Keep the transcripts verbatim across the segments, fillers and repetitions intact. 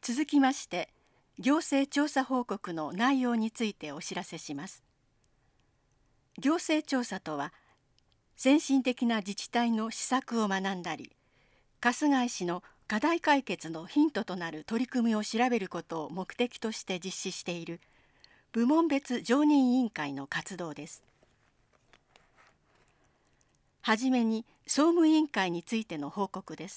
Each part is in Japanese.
続きまして、行政調査報告の内容についてお知らせします。行政調査とは、先進的な自治体の施策を学んだり、春日井市の課題解決のヒントとなる取り組みを調べることを目的として実施している部門別常任委員会の活動です。はじめに総務委員会についての報告です。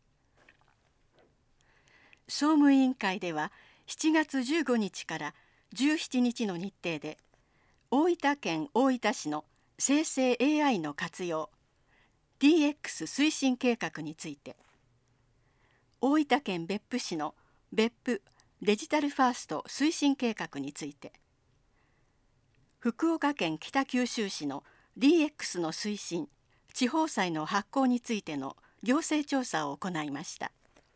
総務委員会ではしちがつじゅうごにちからじゅうしちにちの日程で、大分県大分市の生成 エーアイ の活用 ディーエックス 推進計画について、大分県別府市の別府デジタルファースト推進計画について、福岡県北九州市の ディーエックス の推進地方債の発行についての行政調査を行いました。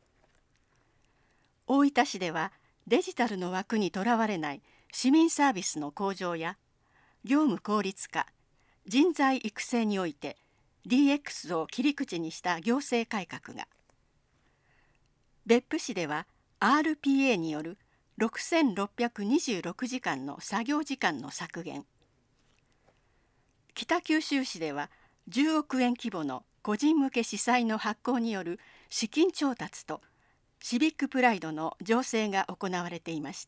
大分市ではデジタルの枠にとらわれない市民サービスの向上や業務効率化、人材育成において ディーエックス を切り口にした行政改革が、別府市では アールピーエー によるろくせんろっぴゃくにじゅうろくじかんの作業時間の削減、北九州市ではじゅうおくえん規模の個人向け市債の発行による資金調達とシビックプライドの醸成が行われていました。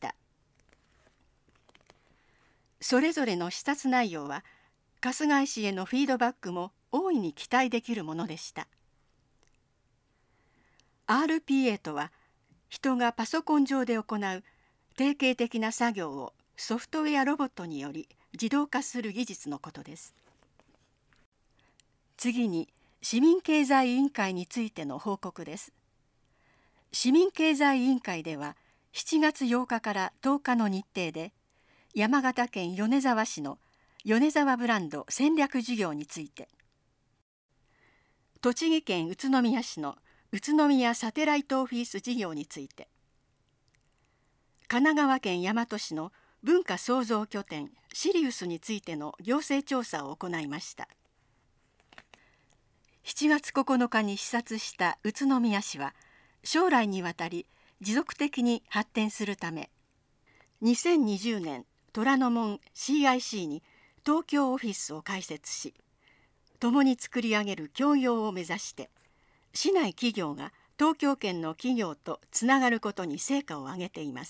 それぞれの視察内容は春日井市へのフィードバックも大いに期待できるものでした。 アールピーエー とは、人がパソコン上で行う定型的な作業をソフトウェアロボットにより自動化する技術のことです。次に市民経済委員会についての報告です。市民経済委員会ではしちがつようかからとおかの日程で、山形県米沢市の米沢ブランド戦略事業について、栃木県宇都宮市の宇都宮サテライトオフィス事業について、神奈川県大和市の文化創造拠点シリウスについての行政調査を行いました。しちがつここのかに視察した宇都宮市は、将来にわたり持続的に発展するため、にせんにじゅうねん虎ノ門 シーアイシー に東京オフィスを開設し、共に作り上げる協業を目指して、市内企業が東京圏の企業とつながることに成果を上げています。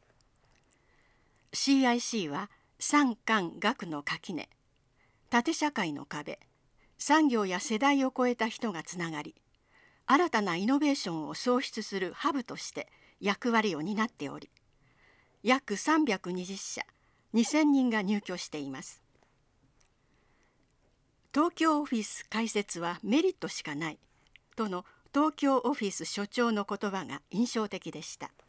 シーアイシー は産官学の垣根、縦社会の壁、産業や世代を超えた人がつながり、新たなイノベーションを創出するハブとして役割を担っており、約さんびゃくにじゅっしゃ、にせんにんが入居しています。東京オフィス開設はメリットしかないとの東京オフィス所長の言葉が印象的でした。